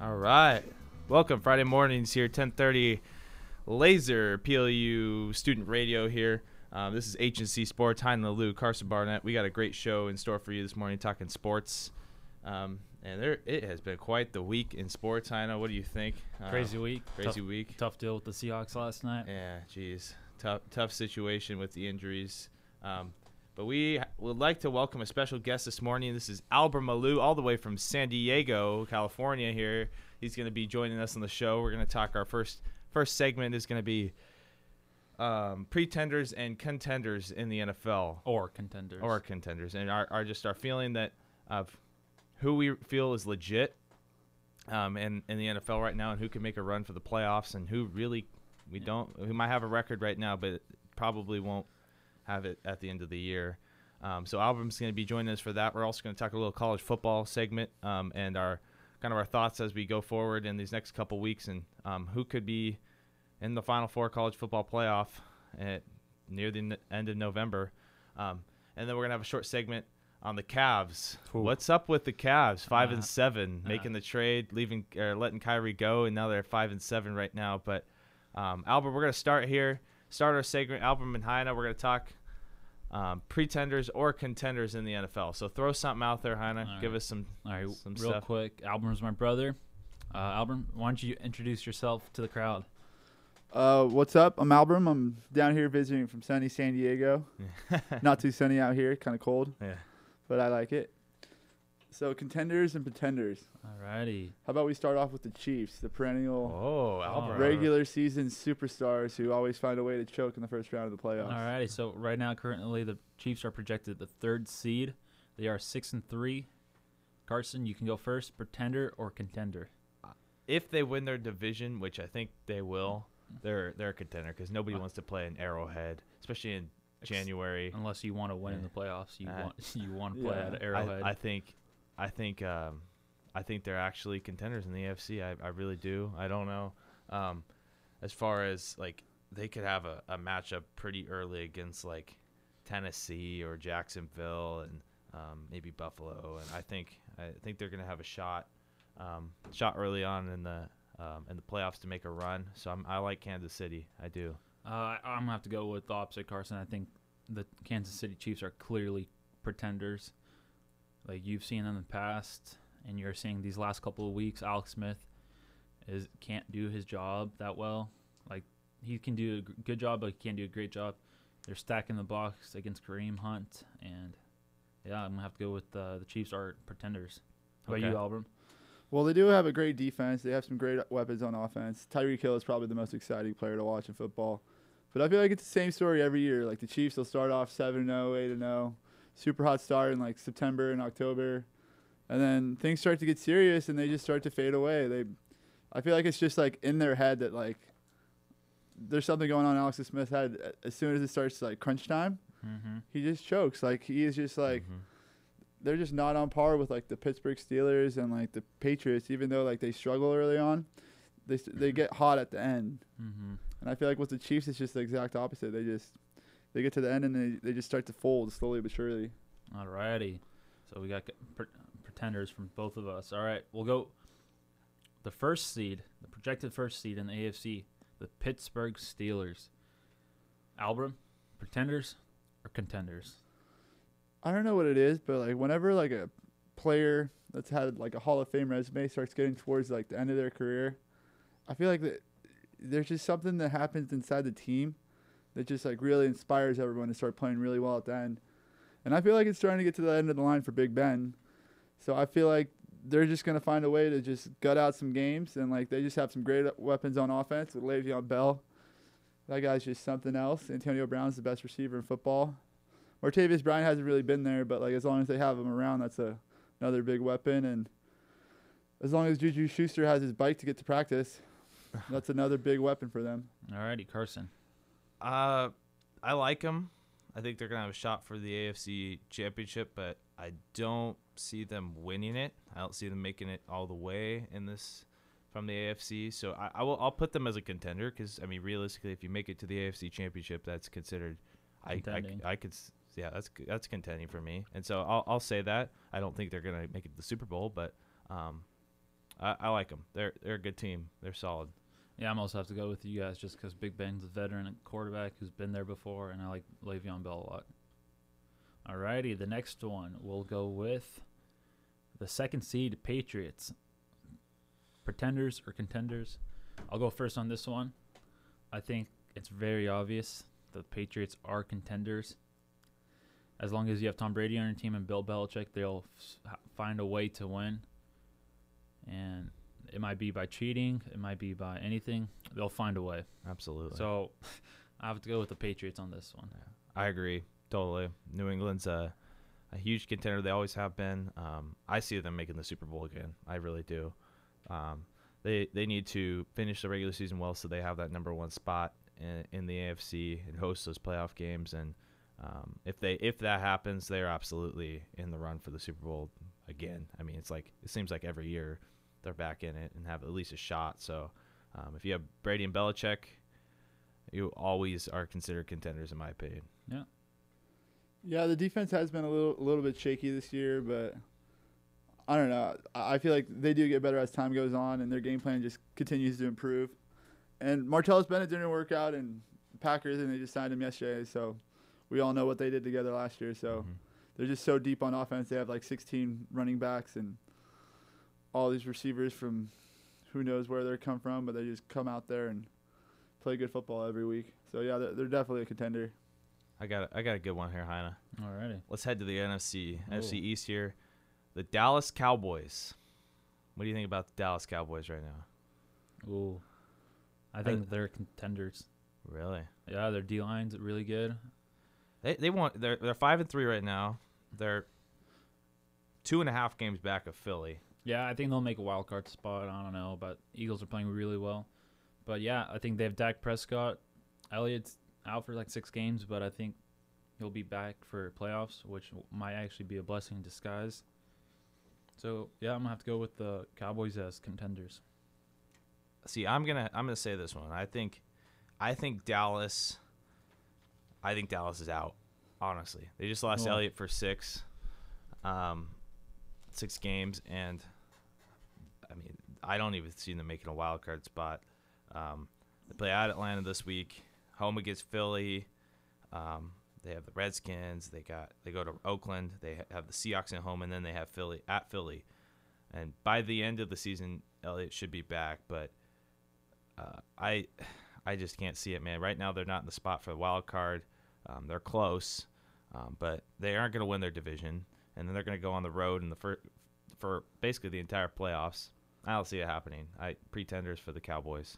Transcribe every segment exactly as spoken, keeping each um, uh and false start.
All right. Welcome. Friday mornings here, ten thirty. Laser P L U student radio here. Um, this is H and C Sports. Hein Lou, Carson Barnett. We got a great show in store for you this morning, talking sports. Um, and there, it has been quite the week in sports. Heino, what do you think? Crazy uh, week. Crazy tough, week. Tough deal with the Seahawks last night. Yeah, geez. Tough, tough situation with the injuries. Um, but we would like to welcome a special guest this morning. This is Albert Malou, all the way from San Diego, California here. He's going to be joining us on the show. We're going to talk our first first segment is going to be um, pretenders and contenders in the N F L. Or contenders. Or contenders. And our, our just our feeling that of who we feel is legit um, in, in the N F L right now and who can make a run for the playoffs and who really we Yeah. don't, who might have a record right now but probably won't have it at the end of the year. Um, so Albert's going to be joining us for that. We're also going to talk a little college football segment um, and our kind of our thoughts as we go forward in these next couple weeks and um, who could be in the Final Four college football playoff at near the n- end of November. Um, and then we're going to have a short segment on the Cavs. Ooh. What's up with the Cavs? Five Uh, and seven, uh. making the trade, leaving or letting Kyrie go, and now they're five and seven right now. But um, Albert, we're going to start here. Start our segment. Albert and Heina, we're going to talk um, pretenders or contenders in the N F L. So throw something out there, Heina. All Give right. us some All right, some real stuff. quick. Album's my brother. Uh, Album, why don't you introduce yourself to the crowd? Uh, what's up? I'm Albert. I'm down here visiting from sunny San Diego. Not too sunny out here, kind of cold, Yeah. but I like it. So contenders and pretenders. Alrighty. How about we start off with the Chiefs, the perennial Oh, Albert. regular season superstars who always find a way to choke in the first round of the playoffs. Alrighty. So right now, currently, the Chiefs are projected the third seed. They are six and three. Carson, you can go first. Pretender or contender? If they win their division, which I think they will, they're they're a contender because nobody wants to play in Arrowhead, especially in Ex- January. Unless you want to win in Yeah. the playoffs, you Uh, want you want to play yeah. at Arrowhead. I, I think, I think, um, I think they're actually contenders in the A F C. I, I really do. I don't know. Um, as far as like they could have a, a matchup pretty early against like Tennessee or Jacksonville and um, maybe Buffalo, and I think I think they're gonna have a shot, um, shot early on in the um, in the playoffs to make a run. So I'm, I like Kansas City. I do. Uh, I- I'm gonna have to go with the opposite, Carson. I think the Kansas City Chiefs are clearly pretenders. Like you've seen in the past, and you're seeing these last couple of weeks, Alex Smith is can't do his job that well. Like he can do a g- good job, but he can't do a great job. They're stacking the box against Kareem Hunt, and yeah, I'm gonna have to go with uh, the Chiefs are pretenders. How about Okay. you, Albert? Well, they do have a great defense. They have some great weapons on offense. Tyreek Hill is probably the most exciting player to watch in football. But I feel like it's the same story every year. Like the Chiefs will start off seven and oh, eight and oh. Super hot start in like September and October. And then things start to get serious and they just start to fade away. They I feel like it's just like in their head that like there's something going on in Alex Smith's head. As soon as it starts like crunch time, Mm-hmm. he just chokes. Like he is just like Mhm. they're just not on par with like the Pittsburgh Steelers and like the Patriots, even though like they struggle early on, they s- they get hot at the end. Mm-hmm. And I feel like with the Chiefs, it's just the exact opposite. They just they get to the end and they, they just start to fold slowly but surely. Alrighty. So we got c- pre- pretenders from both of us. All right, we'll go. The first seed, the projected first seed in the A F C, the Pittsburgh Steelers. Albert, pretenders or contenders? I don't know what it is, but like whenever like a player that's had like a Hall of Fame resume starts getting towards like the end of their career, I feel like that there's just something that happens inside the team that just like really inspires everyone to start playing really well at the end. And I feel like it's starting to get to the end of the line for Big Ben. So I feel like they're just going to find a way to just gut out some games. And like they just have some great weapons on offense with Le'Veon Bell. That guy's just something else. Antonio Brown's the best receiver in football. Martavius Bryant hasn't really been there, but like as long as they have him around, that's a another big weapon. And as long as Juju Schuster has his bike to get to practice, that's another big weapon for them. Alrighty, Carson. Uh, I like them. I think they're gonna have a shot for the A F C Championship, but I don't see them winning it. I don't see them making it all the way in this from the A F C. So I, I will. I'll put them as a contender because I mean, realistically, if you make it to the A F C Championship, that's considered. I I, Contending. I could. s- Yeah, that's that's contending for me, and so I'll I'll say that. I don't think they're gonna make it to the Super Bowl, but um, I, I like them. They're they're a good team. They're solid. Yeah, I'm also have to go with you guys just because Big Ben's a veteran quarterback who's been there before, and I like Le'Veon Bell a lot. Alrighty, the next one we'll go with the second seed Patriots. Pretenders or contenders? I'll go first on this one. I think it's very obvious the Patriots are contenders. As long as you have Tom Brady on your team and Bill Belichick, they'll f- find a way to win. And it might be by cheating. It might be by anything. They'll find a way. Absolutely. So I have to go with the Patriots on this one. Yeah, I agree totally. New England's a, a huge contender. They always have been. Um, I see them making the Super Bowl again. I really do. Um, they they need to finish the regular season well so they have that number one spot in, in the A F C and host those playoff games. And um, if they if that happens, they're absolutely in the run for the Super Bowl again. I mean, it's like it seems like every year they're back in it and have at least a shot. So um, if you have Brady and Belichick, you always are considered contenders, in my opinion. Yeah. Yeah, the defense has been a little a little bit shaky this year, but I don't know. I I feel like they do get better as time goes on, and their game plan just continues to improve. And Martellus Bennett didn't work out in Packers, and they just signed him yesterday. So we all know what they did together last year. So Mm-hmm. they're just so deep on offense. They have like sixteen running backs and all these receivers from who knows where they come from, but they just come out there and play good football every week. So yeah, they're, they're definitely a contender. I got a, I got a good one here, Heine. Alrighty. Let's head to the N F C N F C Oh. East here. The Dallas Cowboys. What do you think about the Dallas Cowboys right now? Ooh. I think they're contenders. Really? Yeah, their D line's really good. They they want they're they're five and three right now. They're two and a half games back of Philly. Yeah, I think they'll make a wild card spot. I don't know, but Eagles are playing really well. But yeah, I think they have Dak Prescott. Elliott's out for like six games, but I think he'll be back for playoffs, which might actually be a blessing in disguise. So yeah, I'm gonna have to go with the Cowboys as contenders. See, I'm gonna I'm gonna say this one. I think I think Dallas. I think Dallas is out. Honestly, they just lost Oh. Elliott for six, um, six games, and I mean I don't even see them making a wild card spot. Um, they play at Atlanta this week, home against Philly. Um, they have the Redskins. They got they go to Oakland. They ha- have the Seahawks at home, and then they have Philly at Philly. And by the end of the season, Elliott should be back, but uh, I I just can't see it, man. Right now, they're not in the spot for the wild card. Um, they're close, um, but they aren't going to win their division, and then they're going to go on the road in the fir- for basically the entire playoffs. I don't see it happening. I pretenders for the Cowboys.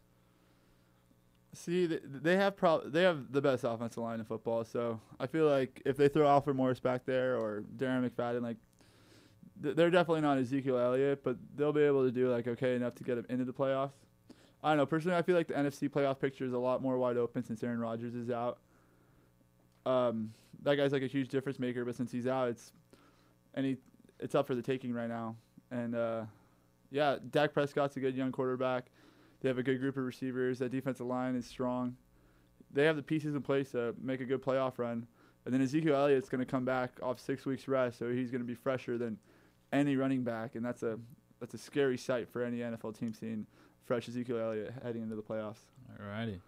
See, they, they have prob- they have the best offensive line in football, so I feel like if they throw Alfred Morris back there or Darren McFadden, like th- they're definitely not Ezekiel Elliott, but they'll be able to do like okay enough to get him into the playoffs. I don't know. Personally, I feel like the N F C playoff picture is a lot more wide open since Aaron Rodgers is out. Um, that guy's like a huge difference maker, but since he's out, it's and he it's up for the taking right now. And uh, yeah, Dak Prescott's a good young quarterback. They have a good group of receivers. That defensive line is strong. They have the pieces in place to make a good playoff run. And then Ezekiel Elliott's going to come back off six weeks rest, so he's going to be fresher than any running back, and that's a that's a scary sight for any N F L team seeing fresh Ezekiel Elliott heading into the playoffs. Alrighty.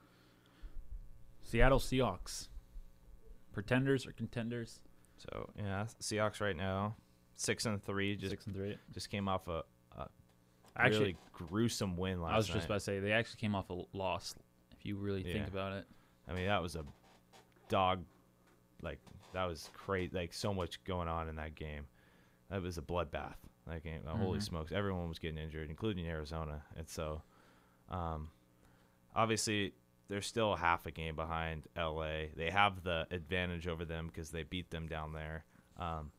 Seattle Seahawks. Pretenders or contenders? So yeah, Seahawks right now six and three. Just Six and three. just came off a, a Actually, really gruesome win last I was night. just about to say they actually came off a loss. If you really think Yeah. about it. I mean, that was a dog, like, that was crazy. Like, so much going on in that game. That was a bloodbath. That game, uh, holy Mhm. smokes. Everyone was getting injured, including Arizona. And so, um, obviously, they're still half a game behind L A. They have the advantage over them because they beat them down there. Um,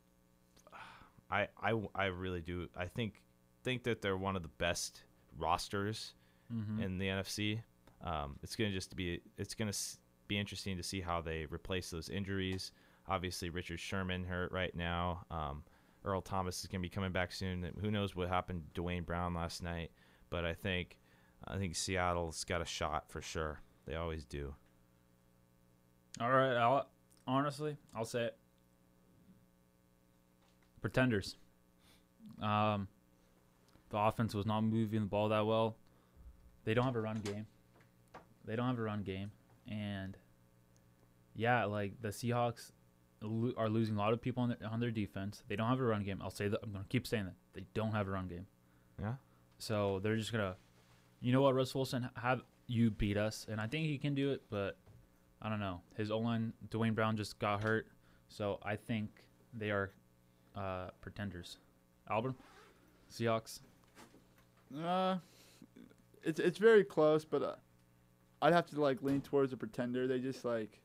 I, I, I really do. I think think that they're one of the best rosters Mm-hmm. in the N F C. Um, it's going to just be it's going to be interesting to see how they replace those injuries. Obviously, Richard Sherman hurt right now. Um, Earl Thomas is going to be coming back soon. Who knows what happened to Dwayne Brown last night? But I think I think Seattle's got a shot for sure. They always do. All right. I'll, honestly, I'll say it. Pretenders. Um, The offense was not moving the ball that well. They don't have a run game. They don't have a run game. And, yeah, like the Seahawks lo- are losing a lot of people on their, on their defense. They don't have a run game. I'll say that. I'm going to keep saying that. They don't have a run game. Yeah. So they're just going to, you know what, Russell Wilson, have you beat us. And I think he can do it, but I don't know. His O-line, Dwayne Brown, just got hurt. So I think they are uh, pretenders. Albert? Seahawks? Uh, it's it's very close, but uh, I'd have to like lean towards a pretender. They just like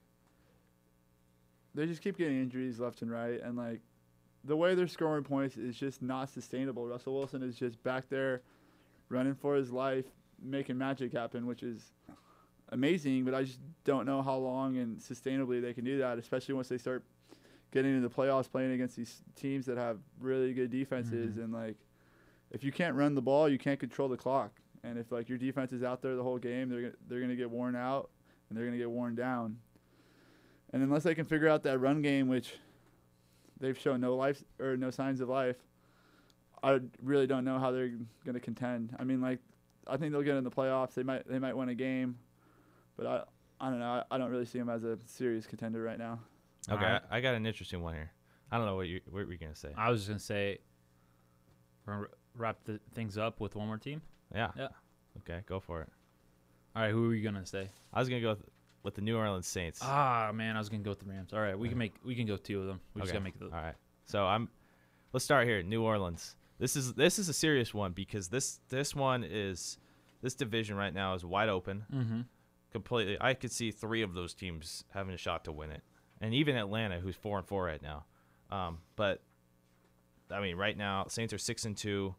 they just keep getting injuries left and right, and like the way they're scoring points is just not sustainable. Russell Wilson is just back there running for his life, making magic happen, which is amazing. But I just don't know how long and sustainably they can do that, especially once they start getting into the playoffs, playing against these teams that have really good defenses, Mm-hmm. and like. If you can't run the ball, you can't control the clock. And if like your defense is out there the whole game, they're gonna, they're going to get worn out and they're going to get worn down. And unless they can figure out that run game, which they've shown no life or no signs of life, I really don't know how they're going to contend. I mean, like I think they'll get in the playoffs. They might they might win a game, but I I don't know. I, I don't really see them as a serious contender right now. Okay, All right. I, I got an interesting one here. I don't know what you what were you gonna say. I was just going to say, we're going to wrap the things up with one more team. Yeah. Yeah. Okay, go for it. All right, who are you going to say? I was gonna go with, with the New Orleans Saints. Ah, man, I was going to go with the Rams. All right, we can make we can go two of them. We just Okay. got to make the All right. So I'm. Let's start here. New Orleans. This is this is a serious one because this this one is this division right now is wide open. Mm-hmm. Completely. I could see three of those teams having a shot to win it, and even Atlanta, who's four and four right now. Um, but I mean, right now Saints are six and two.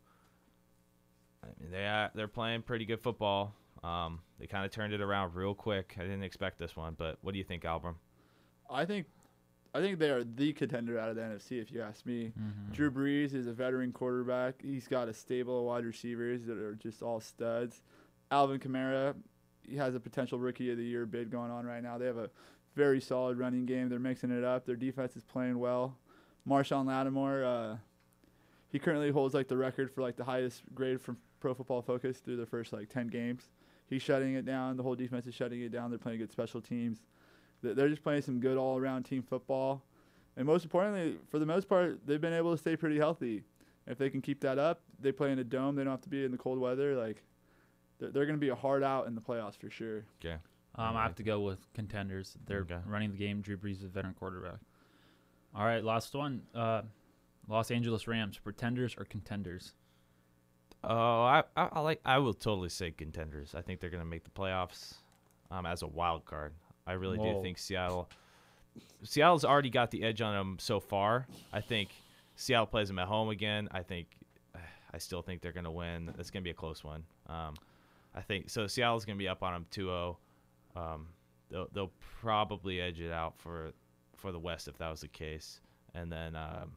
I mean, they are, they're playing pretty good football. Um, they kind of turned it around real quick. I didn't expect this one, but what do you think, Albram? I think I think they are the contender out of the N F C, if you ask me. Mm-hmm. Drew Brees is a veteran quarterback. He's got a stable of wide receivers that are just all studs. Alvin Kamara, he has a potential Rookie of the Year bid going on right now. They have a very solid running game. They're mixing it up. Their defense is playing well. Marshawn Lattimore, uh, he currently holds like the record for like the highest grade from Pro Football Focus through the first like ten games. He's shutting it down. The whole defense is shutting it down. They're playing good special teams. They're just playing some good all-around team football. And most importantly, for the most part, they've been able to stay pretty healthy. If they can keep that up, they play in a dome. They don't have to be in the cold weather. Like, they're, they're going to be a hard out in the playoffs for sure. Okay. Um, I have to go with contenders. They're Okay. running the game. Drew Brees is a veteran quarterback. All right, last one. Uh, Los Angeles Rams, pretenders or contenders? Oh, I, I, I like. I will totally say contenders. I think they're going to make the playoffs um, as a wild card. I really Whoa. do think Seattle. Seattle's already got the edge on them so far. I think Seattle plays them at home again. I think. I still think they're going to win. It's going to be a close one. Um, I think so. Seattle's going to be up on them two oh. Um, they'll they'll probably edge it out for for the West if that was the case, and then um,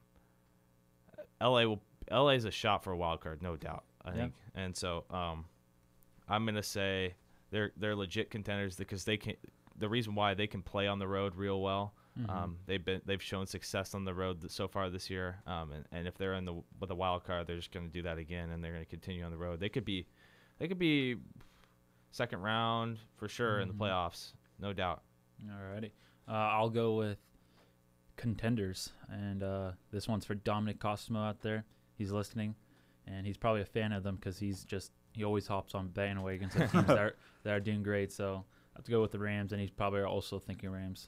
L A will. L A is a shot for a wild card, no doubt. I Yeah. think, and so um, I'm gonna say they're they're legit contenders because they can. The reason why they can play on the road real well. Mhm. Um, they've been they've shown success on the road th- so far this year. Um, and, and if they're in the with a wild card, they're just gonna do that again, and they're gonna continue on the road. They could be, they could be, second round for sure in the Mhm. playoffs, no doubt. Alrighty. Uh, I'll go with contenders, and uh, this one's for Dominic Cosmo out there. He's listening, and he's probably a fan of them because he's just he always hops on bandwagons of teams that are, that are doing great. So I have to go with the Rams, and he's probably also thinking Rams.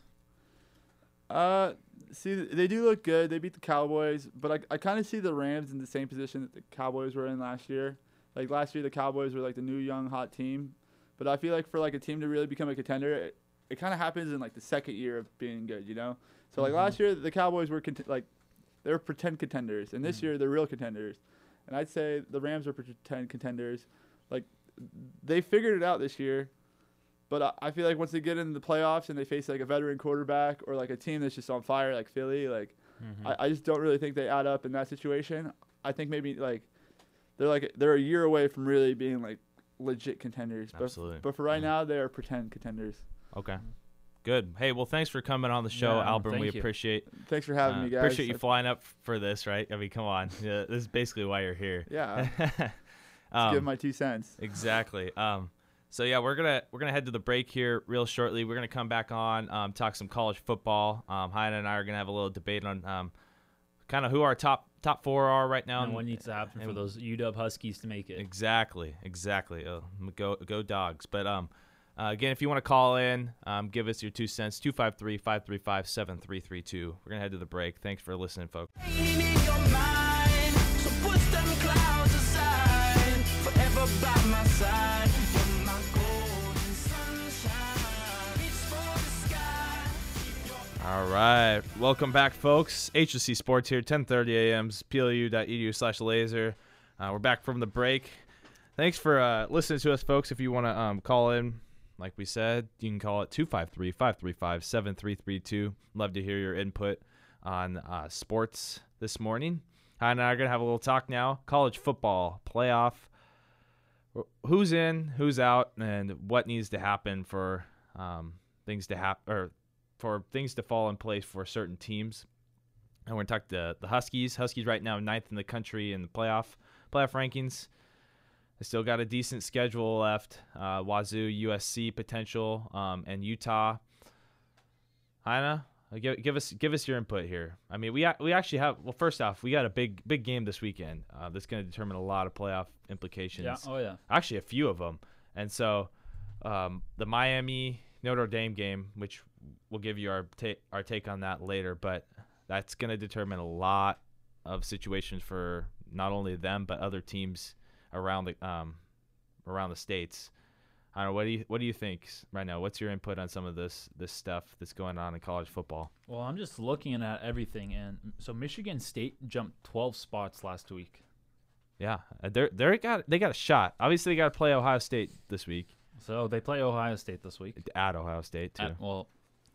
Uh, see, they do look good. They beat the Cowboys, but I, I kind of see the Rams in the same position that the Cowboys were in last year. Like last year, the Cowboys were like the new young hot team, but I feel like for like a team to really become a contender, it, it kind of happens in like the second year of being good, you know. So like Mhm. last year, the Cowboys were cont- like they were pretend contenders, and this Mhm. year they're real contenders. And I'd say the Rams are pretend contenders. Like they figured it out this year. But I, I feel like once they get into the playoffs and they face like a veteran quarterback or like a team that's just on fire like Philly, like Mhm. I, I just don't really think they add up in that situation. I think maybe like they're like they're a year away from really being like legit contenders. Absolutely. But but for right Yeah. now they are pretend contenders. Okay, good. Hey, well, thanks for coming on the show, Yeah, Albert. We thank you. appreciate. Thanks for having uh, me, guys. Appreciate you I- flying up for this, right? I mean, come on. Yeah, this is basically why you're here. Yeah. Um, give my two cents. Exactly. Um, so yeah, we're gonna we're gonna head to the break here real shortly. We're gonna come back on, um, talk some college football. Um, Heine and I are gonna have a little debate on um, kind of who our top top four are right now, And what needs to happen for and- those U W Huskies to make it. Exactly, exactly. Oh, go go dogs. But um, uh, again, if you want to call in, um, give us your two cents. two five three, five three five, seven three three two. We're gonna head to the break. Thanks for listening, folks. All right, welcome back, folks. H S C Sports here, ten thirty a.m. P L U dot E D U slash laser. Uh, we're back from the break. Thanks for uh, listening to us, folks. If you want to um, call in, like we said, you can call it two five three, five three five, seven three three two. Love to hear your input on uh, sports this morning. And I'm going to have a little talk now. College football playoff. Who's in, who's out, and what needs to happen for um, things to happen, or for things to fall in place for certain teams. And we're going to talk to the Huskies. Huskies right now ninth in the country in the playoff playoff rankings. They still got a decent schedule left. Uh, Wazoo, U S C potential, um, and Utah. Heine, give, give us give us your input here. I mean, we we actually have. Well, first off, we got a big big game this weekend. Uh, that's going to determine a lot of playoff implications. Yeah. Oh, yeah. Actually, a few of them. And so, um, the Miami Notre Dame game, which we'll give you our ta- our take on that later, but that's going to determine a lot of situations for not only them but other teams around the um around the states. I don't know, what do you what do you think right now? What's your input on some of this this stuff that's going on in college football? Well, I'm just looking at everything, and so Michigan State jumped twelve spots last week. Yeah, they're they got they got a shot. Obviously, they got to play Ohio State this week. So they play Ohio State this week. At Ohio State too. At, well,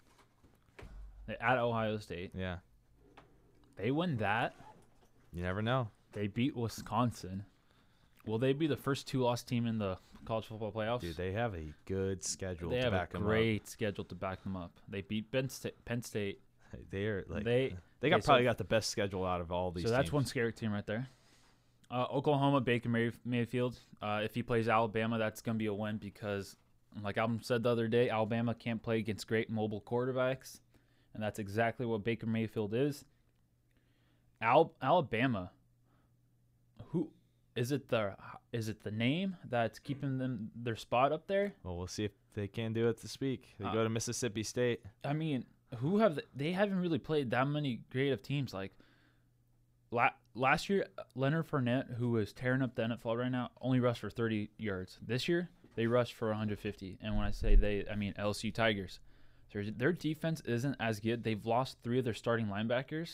at Ohio State, Yeah, they win that. you never know. They beat Wisconsin. Will they be the first two-loss team in the college football playoffs? Dude, they have a good schedule They to have a back them great schedule to back them up. They beat Penn State. Penn State. up. They're like they they got okay, so- probably got the best schedule out of all these. So that's teams. one scary team right there. Uh, Oklahoma, Baker May- Mayfield. Uh, if he plays Alabama, that's going to be a win because, like Alvin said the other day, Alabama can't play against great mobile quarterbacks, and that's exactly what Baker Mayfield is. Al- Alabama. Who is it? The is it the name that's keeping them their spot up there? Well, we'll see if they can do it this week. They Uh, go to Mississippi State. I mean, who have they, they haven't really played that many creative teams like. La- last year, Leonard Fournette, who is tearing up the N F L right now, only rushed for thirty yards. This year, they rushed for one hundred fifty. And when I say they, I mean L S U Tigers. Their, their defense isn't as good. They've lost three of their starting linebackers.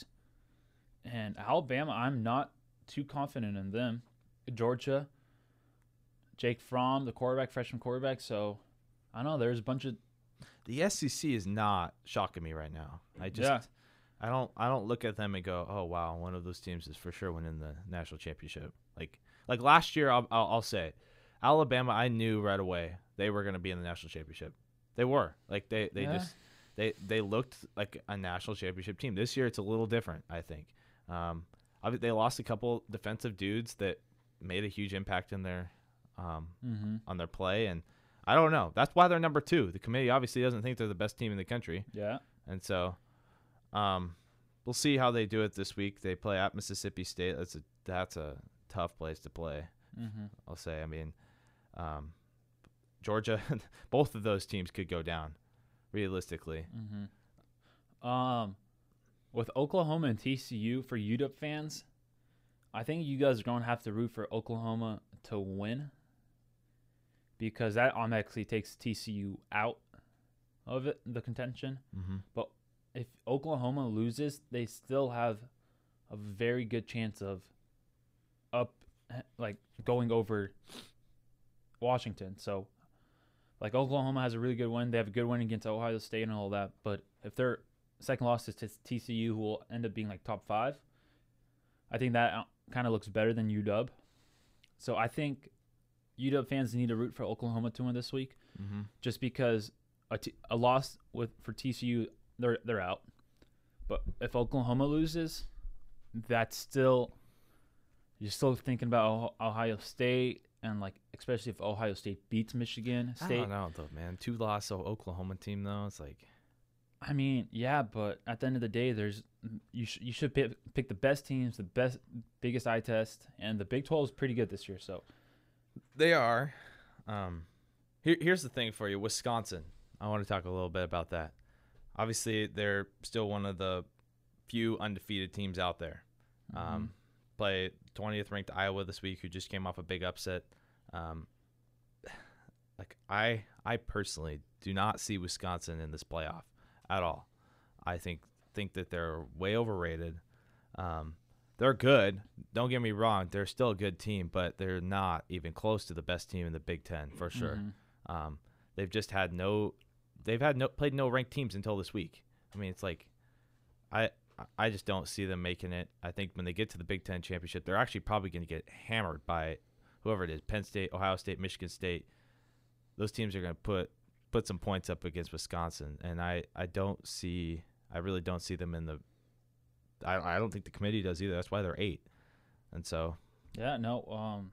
And Alabama, I'm not too confident in them. Georgia, Jake Fromm, the quarterback, freshman quarterback. So, I don't know. There's a bunch of The S E C is not shocking me right now. I just Yeah. I don't I don't look at them and go, oh wow, one of those teams is for sure winning the national championship. Like like last year, I'll I'll, I'll say, Alabama. I knew right away they were going to be in the national championship. They were like they they Yeah. just they they looked like a national championship team. This year, it's a little different. I think. Um, obvi- they lost a couple defensive dudes that made a huge impact in their um mm-hmm. on their play, and I don't know. That's why they're number two. The committee obviously doesn't think they're the best team in the country. Yeah. And so, um, we'll see how they do it this week. They play at Mississippi State. That's a that's a tough place to play. Mm-hmm. I'll say. I mean, um, Georgia, both of those teams could go down, realistically. Mm-hmm. Um, with Oklahoma and T C U for U W fans, I think you guys are going to have to root for Oklahoma to win because that automatically takes T C U out of it, the contention. Mm-hmm. But if Oklahoma loses, they still have a very good chance of up, like going over Washington. So, like Oklahoma has a really good win. They have a good win against Ohio State and all that. But if their second loss is to T C U, who will end up being like top five, I think that kind of looks better than U W. So I think U W fans need to root for Oklahoma to win this week, Mm-hmm. just because a, t- a loss with for T C U, they're they're out. But if Oklahoma loses, that's still you're still thinking about Oh- Ohio State and like especially if Ohio State beats Michigan I State. don't know though, man. Two loss to Oklahoma team though. It's like I mean, yeah, but at the end of the day, there's you sh- you should pick, pick the best teams, the best biggest eye test, and the Big twelve is pretty good this year. So they are. Um, here, here's the thing for you, Wisconsin. I want to talk a little bit about that. Obviously, they're still one of the few undefeated teams out there. mm-hmm. Um, play twentieth ranked Iowa this week, who just came off a big upset. Um, like I, I personally do not see Wisconsin in this playoff at all. I think think that they're way overrated. Um, they're good. Don't get me wrong; they're still a good team, but they're not even close to the best team in the Big Ten for sure. Mm-hmm. Um, they've just had no, they've had no played no ranked teams until this week. I mean, it's like, I I just don't see them making it. I think when they get to the Big Ten championship, they're actually probably going to get hammered by whoever it is: Penn State, Ohio State, Michigan State. Those teams are going to put put some points up against Wisconsin, and I, I don't see, I really don't see them in the. I I don't think the committee does either. That's why they're eight, and so. Yeah, no. Um,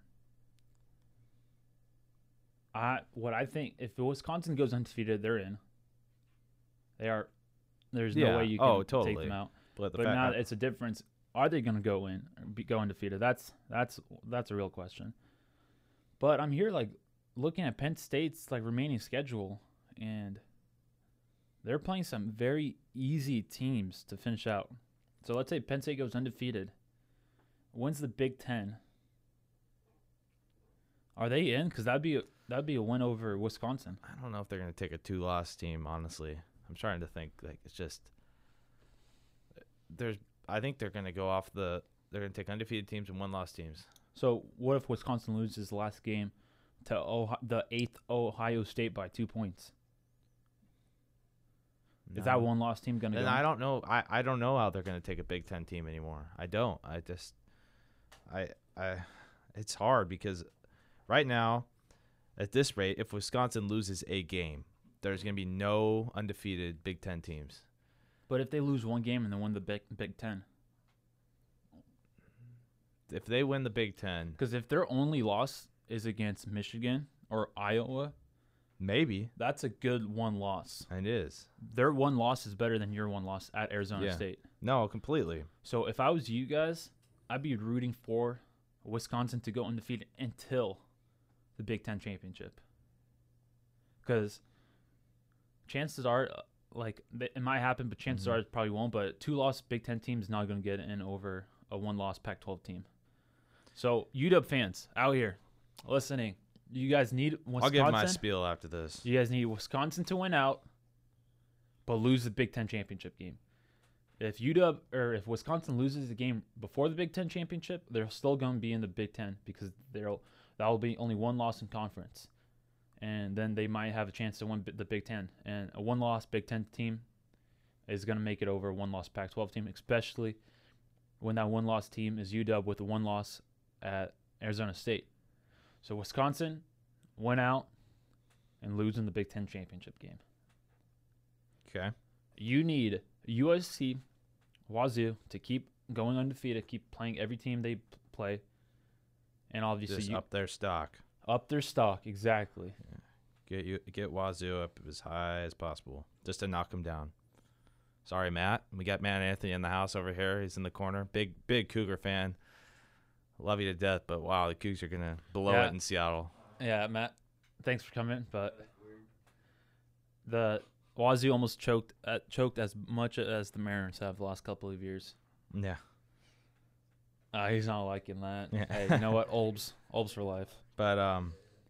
I what I think if Wisconsin goes undefeated, they're in. They are. There's Yeah. no way you can Oh, take totally. them out. But, the But fact, now it's a difference. Are they going to go in, or be, go undefeated? That's that's that's a real question. But I'm here like looking at Penn State's like remaining schedule, and they're playing some very easy teams to finish out. So let's say Penn State goes undefeated, wins the Big Ten. Are they in? Because that'd be a, that'd be a win over Wisconsin. I don't know if they're going to take a two-loss team. Honestly, I'm trying to think. Like it's just there's. I think they're going to go off the. They're going to take undefeated teams and one-loss teams. So what if Wisconsin loses the last game to Ohio, the eighth Ohio State by two points? No. Is that one loss team going to And go? I don't know. I, I don't know how they're going to take a Big Ten team anymore. I don't. I just. I I. It's hard because right now, at this rate, if Wisconsin loses a game, there's going to be no undefeated Big Ten teams. But if they lose one game and then win the Big, Big Ten, If they win the Big Ten, because if their only loss is against Michigan or Iowa, maybe that's a good one loss. it is. Their one loss is better than your one loss at Arizona Yeah. State. No, completely. So if I was you guys, I'd be rooting for Wisconsin to go undefeated until the Big Ten championship. Because chances are, uh, like, th- it might happen, but chances Mhm. are it probably won't. But two-loss Big Ten team is not going to get in over a one-loss Pac twelve team. So U W fans out here listening, you guys need Wisconsin. I'll give my spiel after this. You guys need Wisconsin to win out, but lose the Big Ten championship game. If U W or if Wisconsin loses the game before the Big Ten championship, they're still going to be in the Big Ten because they'll that will be only one loss in conference, and then they might have a chance to win bi- the Big Ten. And a one-loss Big Ten team is going to make it over a one-loss Pac twelve team, especially when that one-loss team is U W with a one loss at Arizona State. So Wisconsin went out and losing the Big Ten championship game. Okay. You need U S C, Wazoo to keep going undefeated, keep playing every team they p- play, and obviously Just you, up their stock. up their stock exactly. Get you get Wazoo up as high as possible, just to knock them down. Sorry, Matt. We got Matt Anthony in the house over here. He's in the corner. Big big Cougar fan. Love you to death, but wow, the Cougs are gonna blow Yeah. it in Seattle. Yeah, Matt, thanks for coming. But the Wazoo almost choked uh, choked as much as the Mariners have the last couple of years. Yeah. Uh, he's not liking that. Yeah. Hey, you know what? Olbs, Olbs for life. But um,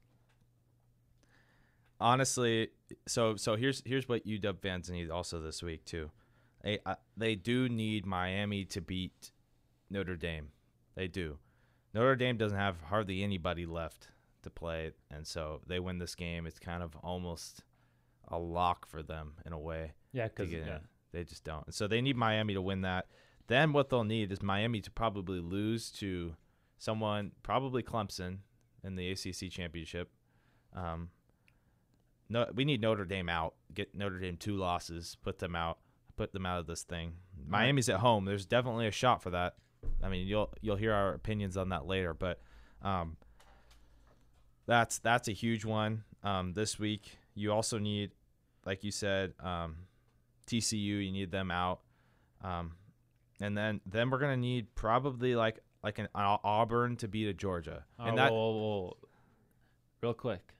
honestly, so so here's here's what U W fans need also this week too. They uh, they do need Miami to beat Notre Dame. They do. Notre Dame doesn't have hardly anybody left to play, and so they win this game. It's kind of almost a lock for them in a way. Yeah, to because get in. yeah. They just don't. So they need Miami to win that. Then what they'll need is Miami to probably lose to someone, probably Clemson, in the A C C championship. Um, no, we need Notre Dame out. Get Notre Dame two losses. Put them out. Put them out of this thing. Miami's at home. There's definitely a shot for that. I mean, you'll you'll hear our opinions on that later, but um, that's that's a huge one. Um, this week you also need, like you said, um, T C U. You need them out, um, and then then we're gonna need probably like like an Au- Auburn to beat a Georgia, Uh, and that whoa, whoa, whoa. Real quick.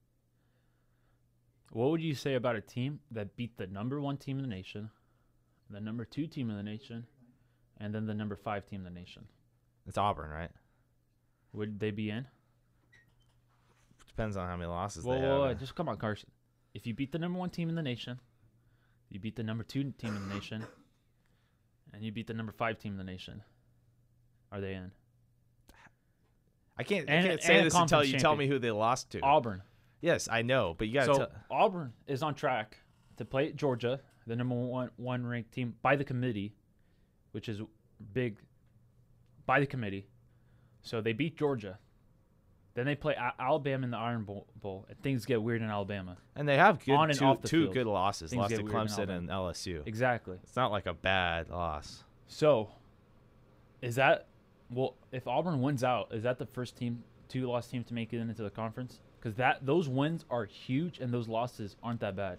What would you say about a team that beat the number one team in the nation, the number two team in the nation, and then the number five team in the nation? it's Auburn, right? Would they be in? Depends on how many losses Whoa, they whoa, have. whoa, just come on, Carson. If you beat the number one team in the nation, you beat the number two team in the nation, and you beat the number five team in the nation, are they in? I can't, And- I can't say and a this until conference you tell champion. me who they lost to. Auburn. Yes, I know, but you got to So tell. Auburn is on track to play Georgia, the number one one ranked team by the committee, which is big by the committee. So they beat Georgia. Then they play A- Alabama in the Iron Bowl, Bowl, and things get weird in Alabama. And they have good on and two, off the two field. good losses. Things Lost get to weird in Clemson Alabama. and L S U. Exactly. It's not like a bad loss. So, is that well? If Auburn wins out, is that the first team, two loss team to make it into the conference? Because that those wins are huge, and those losses aren't that bad.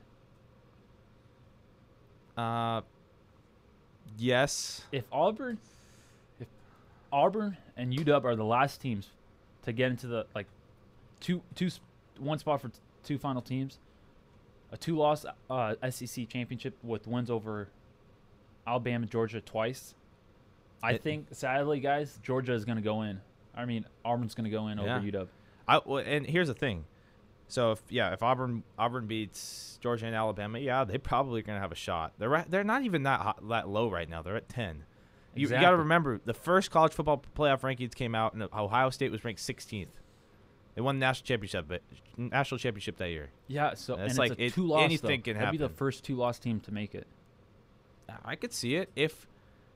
Uh, yes. If Auburn, if Auburn and U W are the last teams to get into the like two two s- one spot for t- two final teams, a two loss uh, S E C championship with wins over Alabama, Georgia twice. I It- think sadly, guys, Georgia is going to go in. I mean, Auburn's going to go in Yeah. over U W. I well, and here's the thing. So if yeah, if Auburn Auburn beats Georgia and Alabama, yeah, they probably gonna have a shot. They're right, they're not even that hot, that low right now. They're at ten. You, you got to Exactly. remember the first college football playoff rankings came out, and Ohio State was ranked sixteenth. They won the national championship, but national championship that year. Yeah, so It's and it's like a it- two loss. anything though. can That'd be the happen. first two loss team to make it. I could see it if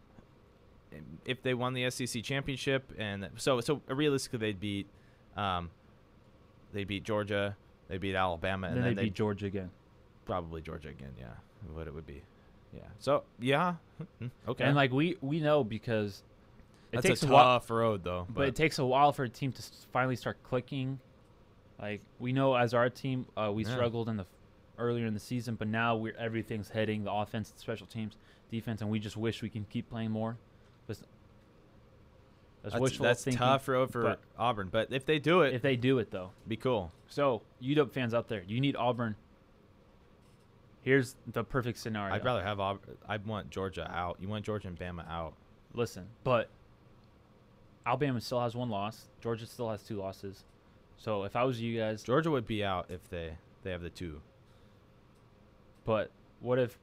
if they won the S E C championship, and so so realistically they'd beat um, they beat Georgia, they beat Alabama, and then, then they they beat Georgia again. probably Georgia again. Yeah, what it would be. Yeah. So yeah, okay. And like we we know because it That's takes a a while. tough road though. But it takes a while for a team to s- finally start clicking. Like we know, as our team, uh, we Yeah. struggled in the f- earlier in the season, but now we're everything's heading the offense, the special teams, defense, and we just wish we can keep playing more. That's, that's, that's, wishful that's thinking. tough road for but Auburn, but if they do it, if they do it though. be cool. So U W fans out there, you need Auburn. Here's the perfect scenario. I'd rather have Auburn. I'd want Georgia out. You want Georgia and Bama out. Listen, but Alabama still has one loss. Georgia still has two losses. So if I was you guys, Georgia would be out if they they have the two. but what if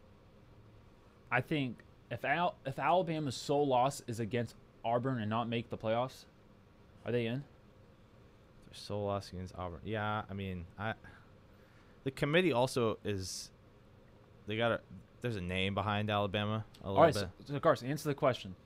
I think if Al, if Alabama's sole loss is against Auburn and not make the playoffs, are they in? They're so lost against Auburn. Yeah, I mean, I the committee also is they got a there's a name behind Alabama a little All right, bit. so, so Carson, answer the question.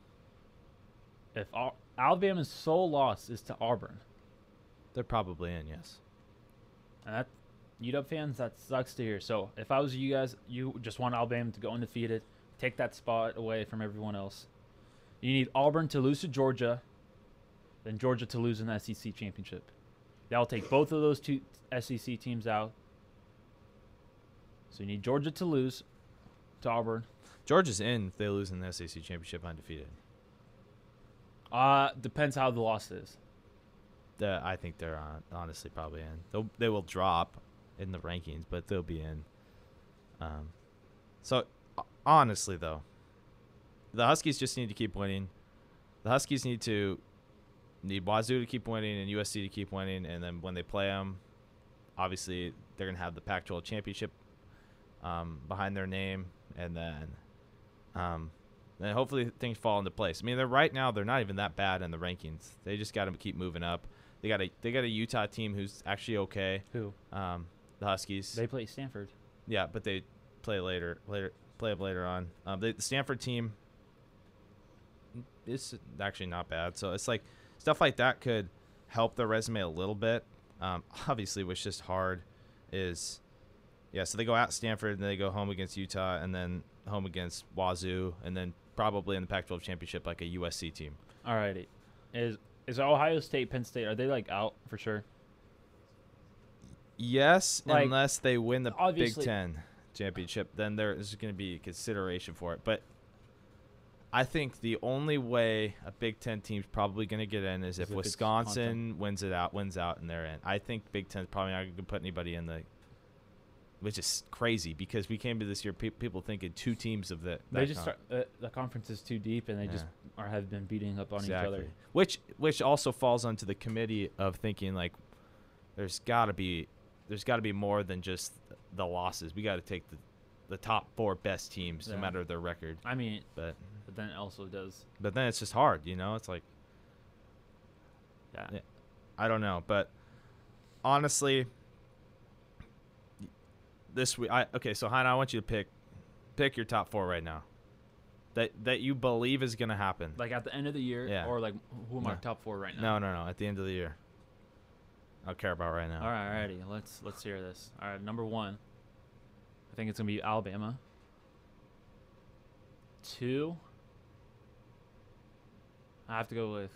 If Al- Alabama's sole loss is to Auburn, They're probably in, yes. and that U W fans, that sucks to hear. So if I was you guys, you just want Alabama to go undefeated, take that spot away from everyone else. You need Auburn to lose to Georgia, then Georgia to lose in the S E C championship. That'll take both of those two S E C teams out. So you need Georgia to lose to Auburn. Georgia's in if they lose in the S E C championship undefeated. Uh, depends how the loss is. The, I think they're on, honestly probably in. They'll, they will drop in the rankings, but they'll be in. Um, so ho- honestly though, the Huskies just need to keep winning. The Huskies need to need Wazoo to keep winning and U S C to keep winning, and then when they play them, obviously they're gonna have the Pac twelve championship um, behind their name, and then um, then hopefully things fall into place. I mean, they're right now they're not even that bad in the rankings. They just got to keep moving up. They got a they got a Utah team who's actually okay. Who? Um, the Huskies. They play Stanford. Yeah, but they play later, later, play up later on. Um, they, the Stanford team is actually not bad. So it's like stuff like that could help their resume a little bit. Um, obviously, what's just hard is, yeah. So they go out Stanford, and then they go home against Utah, and then home against Wazoo, and then probably in the Pac twelve championship like a U S C team. Alrighty. Is is Ohio State, Penn State, are they like out for sure? Yes, Like, unless they win the Big obviously- Ten championship, then there's going to be consideration for it. But I think the only way a Big Ten team's probably going to get in is if if it's Wisconsin Wisconsin. wins it out, wins out, and they're in. I think Big Ten's probably not going to put anybody in the, which is crazy because we came to this year pe- people thinking two teams of the. They that just con- start, uh, the conference is too deep, and they just Yeah. are have been beating up on each other. Which which also falls onto the committee of thinking like, there's got to be, there's got to be more than just the losses. We got to take the, the top four best teams, Yeah. no matter their record. I mean, But but then it also does. but then it's just hard, you know. It's like Yeah. Yeah. I don't know, but honestly, this week, I okay. So Hannah, I want you to pick pick your top four right now. That that you believe is gonna happen. Like at the end of the year, Yeah. or like who am I No. top four right now? No, no, no. At the end of the year. I don't care about right now. All right, alrighty. Let's let's hear this. All right, number one. I think it's gonna be Alabama. Two. I have to go with.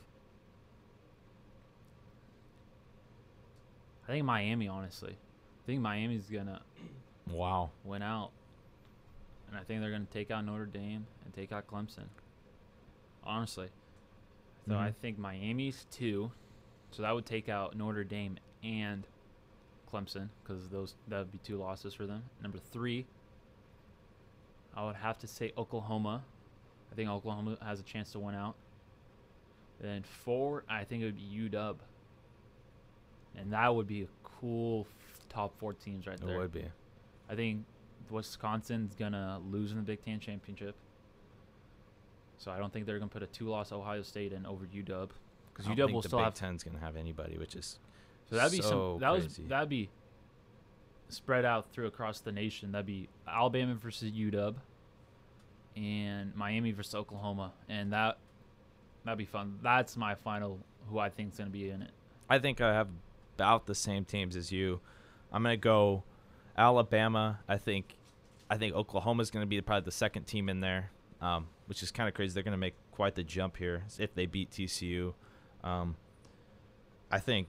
I think Miami. Honestly, I think Miami's gonna Wow. win out, and I think they're gonna take out Notre Dame and take out Clemson. Honestly, so I Mhm. think Miami's two, so that would take out Notre Dame and Clemson because those that would be two losses for them. Number three, I would have to say Oklahoma. I think Oklahoma has a chance to win out. Then four, I think it would be U W, and that would be a cool f- top four teams right It there. would be. I think Wisconsin's gonna lose in the Big Ten championship, so I don't think they're gonna put a two-loss Ohio State in over U W because I U don't W think will the still Big have. Ten's gonna have anybody, which is So that'd be so some. That was crazy. that'd be spread out through across the nation. That'd be Alabama versus U W, and Miami versus Oklahoma, and that that'd be fun. That's my final. Who I think's gonna be in it. I think I have about the same teams as you. I'm gonna go Alabama. I think I think Oklahoma's gonna be probably the second team in there, um, which is kind of crazy. They're gonna make quite the jump here if they beat T C U. Um, I think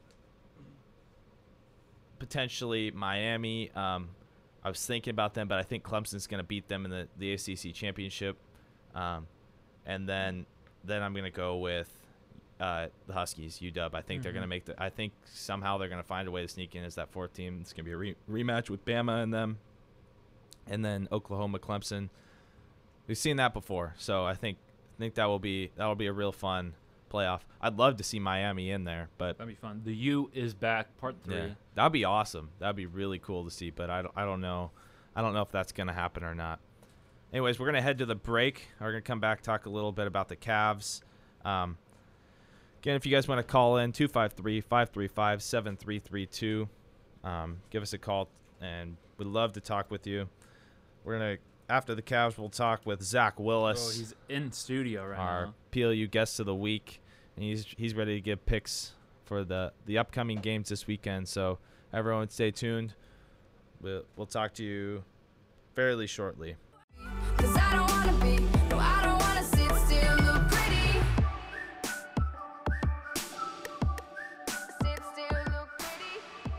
potentially Miami. Um, I was thinking about them, but I think Clemson's gonna beat them in the, the A C C championship, um, and then then I'm gonna go with uh, the Huskies, U W. I think they're Mhm. gonna make the. I think somehow they're gonna find a way to sneak in as that fourth team. It's gonna be a re- rematch with Bama and them, and then Oklahoma, Clemson. We've seen that before, so I think I think that will be that will be a real fun playoff. I'd love to see Miami in there, but That'd be fun. The U is back, part three. yeah, that'd be awesome. That'd be really cool to see, but I don't, I don't know. I don't know if that's going to happen or not. Anyways, we're going to head to the break. We're going to come back, talk a little bit about the Cavs. Um, again, if you guys want to call in, two five three, five three five, seven three three two. Um, give us a call, and we'd love to talk with you. We're going to, after the Cavs, we'll talk with Zach Willis, Oh, he's in studio right our now. P L U guest of the week. And he's he's ready to give picks for the, the upcoming games this weekend. So everyone stay tuned. We'll, we'll talk to you fairly shortly. 'Cause I don't wanna be, no, I don't wanna sit still, look pretty. Sit still, look pretty.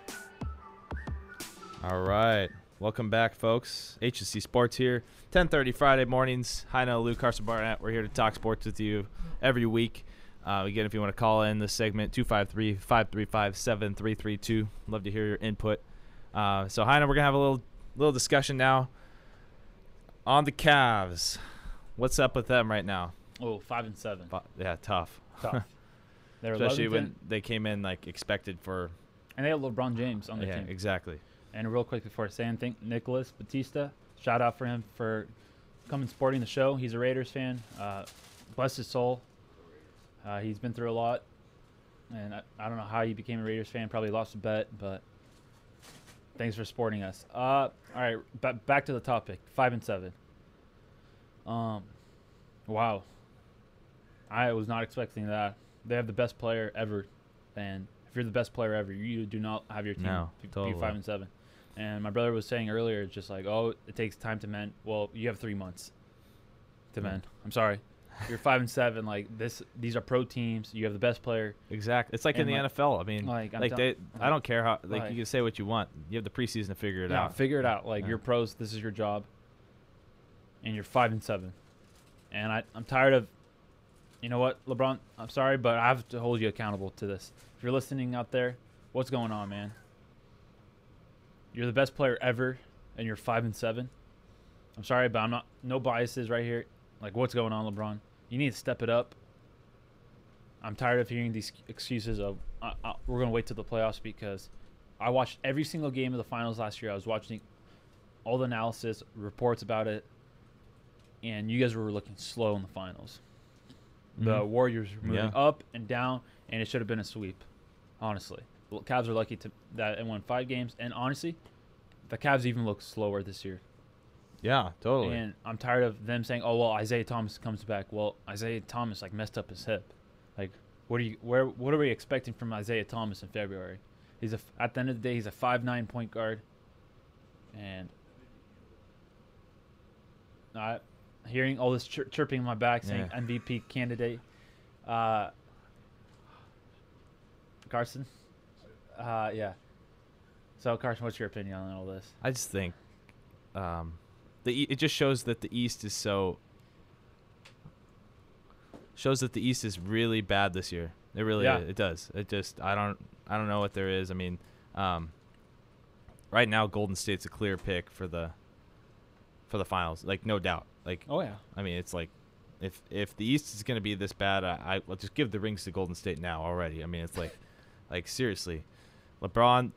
All right. Welcome back, folks. H S C Sports here. ten thirty Friday mornings. Hi, now Lou Carson Barnett. We're here to talk sports with you every week. Uh, again, if you want to call in this segment, two five three, five three five, seven three three two. Love to hear your input. Uh, so, Heina, we're going to have a little little discussion now on the Cavs. What's up with them right now? Oh, five and seven. Fu- Yeah, tough. Tough. They're Especially eleventh when in- they came in like expected for. and they have LeBron James on their Yeah, team. exactly. And real quick before I say anything, Nicholas Batista, shout out for him for coming sporting the show. He's a Raiders fan. Uh, bless his soul. Uh, he's been through a lot, and I, I don't know how he became a Raiders fan. Probably lost a bet, but thanks for sporting us. Uh, all right, ba- back to the topic. Five and seven. Um, wow. I was not expecting that. They have the best player ever, and if you're the best player ever, you do not have your team No, be, be totally. five and seven. And my brother was saying earlier, it's just like, oh, it takes time to mend. Well, you have three months to Yeah. mend. I'm sorry. you're five and seven. Like this, these are pro teams. You have the best player. Exactly. It's like in And the like- N F L. I mean, Like, like, I'm they. tell- I don't care how. Like, like- you can say what you want. You have the preseason to figure it Yeah, out. figure it out. Like Yeah. you're pros. This is your job. And you're five and seven. And I, I'm tired of. You know what, LeBron? I'm sorry, but I have to hold you accountable to this. If you're listening out there, what's going on, man? You're the best player ever, and you're five and seven. I'm sorry, but I'm not. No biases right here. Like, what's going on, LeBron? You need to step it up. I'm tired of hearing these excuses of uh, uh, we're gonna wait till the playoffs because I watched every single game of the finals last year. I was watching all the analysis, reports about it, and you guys were looking slow in the finals. The Mhm. Warriors were moving Yeah. up and down, and it should have been a sweep. Honestly, the Cavs are lucky to that and won five games. And honestly, the Cavs even look slower this year. Yeah, totally. And I'm tired of them saying, "Oh well, Isaiah Thomas comes back." Well, Isaiah Thomas like messed up his hip. Like, what are you? Where? What are we expecting from Isaiah Thomas in February? He's a f- at the end of the day, he's a five nine point guard, and I hearing all this chir- chirping in my back saying Yeah. M V P candidate, uh, Carson. Uh, yeah. So Carson, what's your opinion on all this? I just think, um, the e- it just shows that the East is so. Shows that the East is really bad this year. It really Yeah. is. It does. It just I don't I don't know what there is. I mean, um, right now Golden State's a clear pick for the for the finals, like no doubt. Like Oh yeah. I mean, it's like if if the East is going to be this bad, I, I will just give the rings to Golden State now already. I mean, it's like like seriously, LeBron.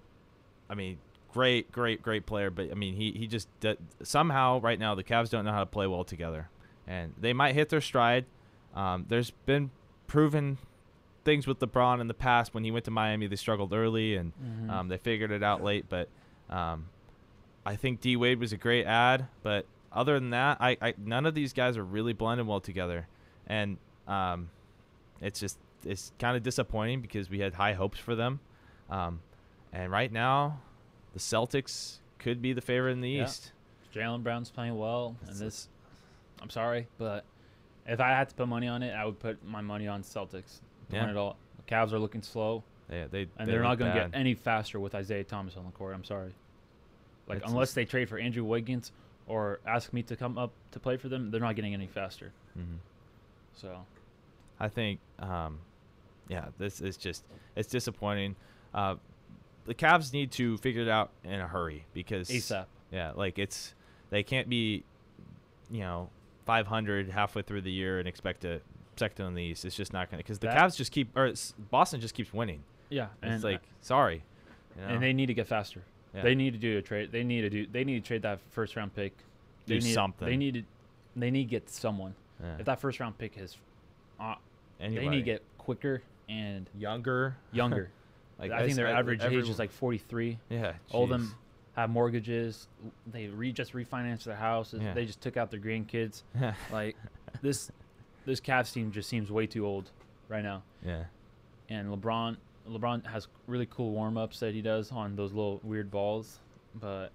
I mean, great, great, great player, but I mean, he he just d- somehow right now the Cavs don't know how to play well together, and they might hit their stride. Um, there's been proven things with LeBron in the past. When he went to Miami, they struggled early, and Mhm. um, they figured it out late. But um, I think D Wade was a great ad, but other than that, I, I none of these guys are really blending well together, and um, it's just it's kind of disappointing because we had high hopes for them, um, and right now, the Celtics could be the favorite in the Yeah. East. Jaylen Brown's playing well, and It's- this. I'm sorry, but if I had to put money on it, I would put my money on Celtics. To Yeah. win it all. The Cavs are looking slow, They, they and they they're not look going to bad. get any faster with Isaiah Thomas on the court. I'm sorry. Like It's unless just- they trade for Andrew Wiggins or ask me to come up to play for them, they're not getting any faster. Mhm. So I think, um, yeah, this is just it's disappointing. Uh, the Cavs need to figure it out in a hurry because ASAP. yeah, like it's they can't be, you know, five hundred halfway through the year and expect to second in the East. It's just not going to because the That- Cavs just keep or it's, Boston just keeps winning. Yeah, And it's and like sorry, you know? and they need to get faster. Yeah. They need to do a trade. They need to do. They need to trade that first round pick. They Do need, something. They need to. They need to get someone. yeah. If that first round pick is, uh, Anybody. they need to get quicker and younger. younger. Like I think their s- average age everyone- is like forty-three. yeah. All of jeez. them have mortgages. They re- just refinanced their houses. Yeah. They just took out their grandkids. Like this, this Cavs team just seems way too old right now. yeah. And LeBron, LeBron has really cool warm ups that he does on those little weird balls. But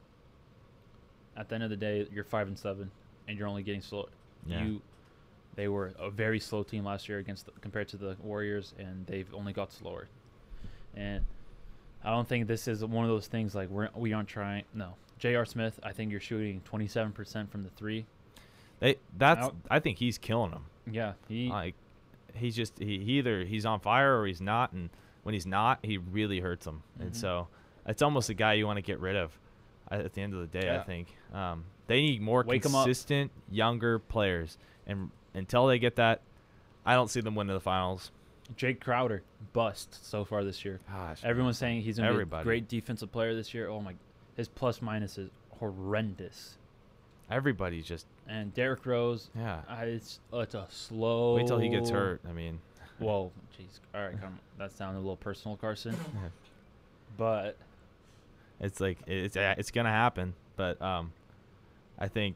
at the end of the day, you're five and seven, and you're only getting slow. Yeah. You, they were a very slow team last year against the, compared to the Warriors, and they've only got slower. And I don't think this is one of those things like we're we aren't trying. No, J R. Smith, I think you're shooting twenty-seven percent from the three. They that's Out. I think he's killing them. Yeah, he. Like he's just he, he either he's on fire or he's not, and when he's not, he really hurts them. And Mhm. so it's almost a guy you want to get rid of at at the end of the day. I Yeah. think um, they need more Wake 'em up. consistent younger players, and until they get that, I don't see them winning the finals. Jake Crowder bust so far this year. Gosh, Everyone's saying he's gonna be a Everybody. great defensive player this year. Oh my, his plus minus is horrendous. everybody's just And Derrick Rose, yeah. uh, it's it's a slow. Wait till he gets hurt. I mean, Whoa, jeez. All right, come. That sounded a little personal, Carson. But it's like it's uh, it's gonna happen. But um, I think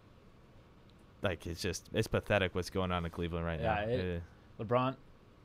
like it's just it's pathetic what's going on in Cleveland right Yeah, now. it- Uh, LeBron,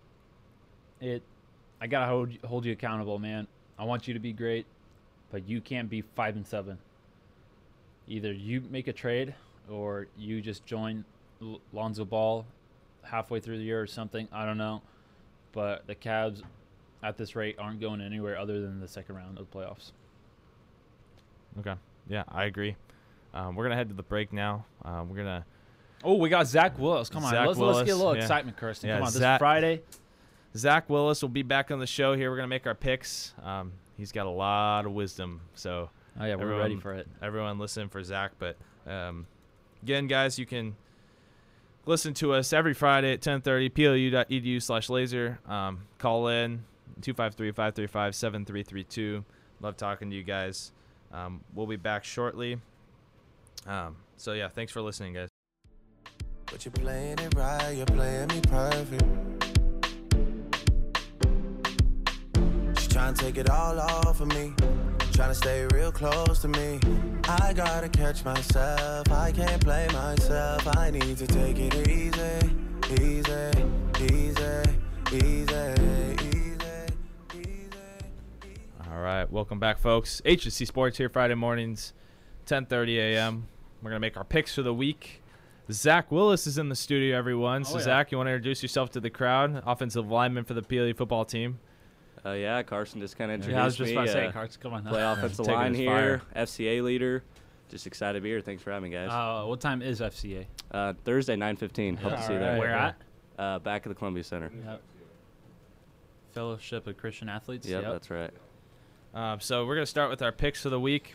it, I gotta hold you- hold you accountable, man. I want you to be great, but you can't be five and seven. Either you make a trade, or you just join L- Lonzo Ball halfway through the year or something. I don't know. But the Cavs, at this rate, aren't going anywhere other than the second round of the playoffs. Okay. Yeah, I agree. Um, we're gonna head to the break now. Um, we're gonna. Oh, we got Zach Willis. Come on, Zach let's, let's get a Willis, little yeah. excitement, Kirsten. Yeah, Come on, this Zach- is Friday. Zach Willis will be back on the show here. We're gonna make our picks. Um, he's got a lot of wisdom, so Oh yeah, we're everyone, ready for it. Everyone, listen for Zach. But um, again, guys, you can listen to us every Friday at ten thirty. P L U dot E D U slash laser. Um, call in two five three, five three five, seven three three two. Love talking to you guys. Um, we'll be back shortly. Um, so yeah, thanks for listening, guys. But you're playing it right, you're playing me perfect. She's trying to take it all off of me, trying to stay real close to me. I gotta catch myself, I can't play myself. I need to take it easy, easy, easy, easy, easy, easy. All right, welcome back, folks. H S C Sports here Friday mornings, ten thirty a.m. We're gonna make our picks for the week. Zach Willis is in the studio, everyone. So Oh, yeah. Zach, you want to introduce yourself to the crowd? Offensive lineman for the P L U football team. Uh, yeah, Carson just kind of introduced Yeah, I was just me. about to say, uh, Carts, come on. play offensive Taking line his here, fire. F C A leader. Just excited to be here. Thanks for having me, guys. Uh, what time is F C A? Uh, Thursday, nine fifteen. Hope to see you Alright. there. Where at? Uh, back at the Columbia Center. Yep. Fellowship of Christian Athletes. Yep, that's right. Um, so we're gonna start with our picks for the week.